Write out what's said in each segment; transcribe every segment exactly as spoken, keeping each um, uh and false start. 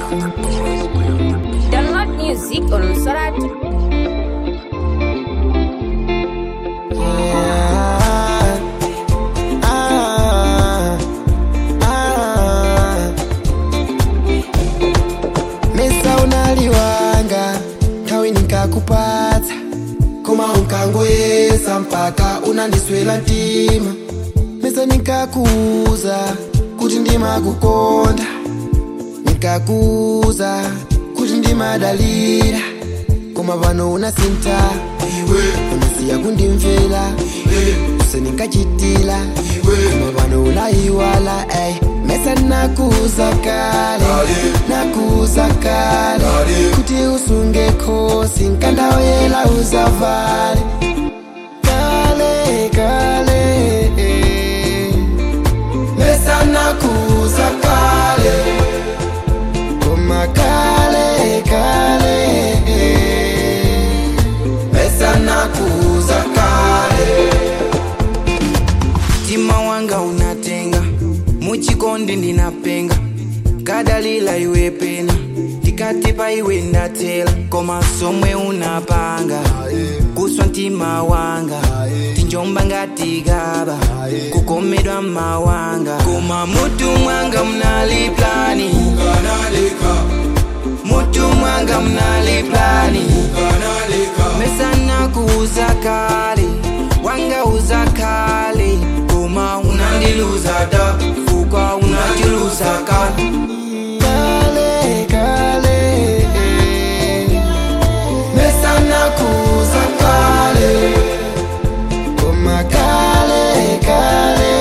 Download music on Soratu. Kupata koma unkangweza mpaka unandiswela ntima mesa nikakuza kuti ndima kukonda nikakuza kuti ndima dalira koma pano unasinta iwe unasiya kundimvera use ninkachitila koma pano unaiwala ey mesa nakuza kale nakuza kale kuti usunge khosi nkandawoyela uzavale kale kale mesa nakuza kale koma kale kale mesa nakuza kale tima wanga unatenga muchikondi ndinapenga kadalila iwe pena tikatipa iwe ndatela koma somwe unapanga kuswa ntima wanga tinjomba ngatigaba kukomedwa mawanga koma mutu mwanga mnali plani mutu mwanga mnali plani mesa nakuza kale wanga uza kale koma unandiluza da fuka unandiluza kale kale kale mesa nakuza kale koma kale kale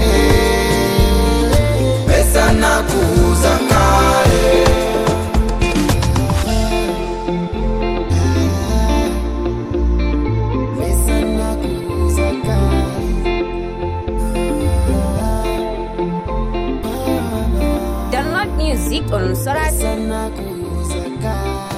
mesa nakuza kale mesa nakuza kale Download music on Soratu. Sana kuzaka